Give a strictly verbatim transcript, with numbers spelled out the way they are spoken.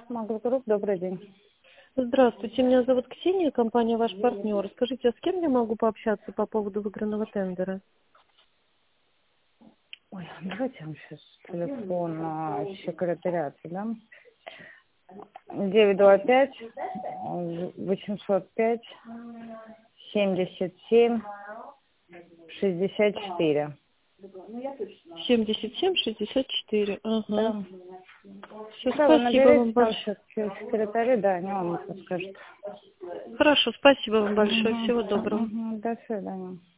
Магл Групп, добрый день. Здравствуйте, меня зовут Ксения, компания «Ваш партнер». Скажите, а с кем я могу пообщаться по поводу выигранного тендера? Ой, давайте я вам сейчас телефон а, секретариата дам. девять два пять восемьсот пять семьдесят семь шестьдесят четыре. семьдесят семь шестьдесят четыре. Ага. Да. Все, Да, вы спасибо вам наберете там большое. сейчас секретаря, да, они вам подскажут. Хорошо, спасибо вам большое. Угу. Всего доброго. Угу. До свидания.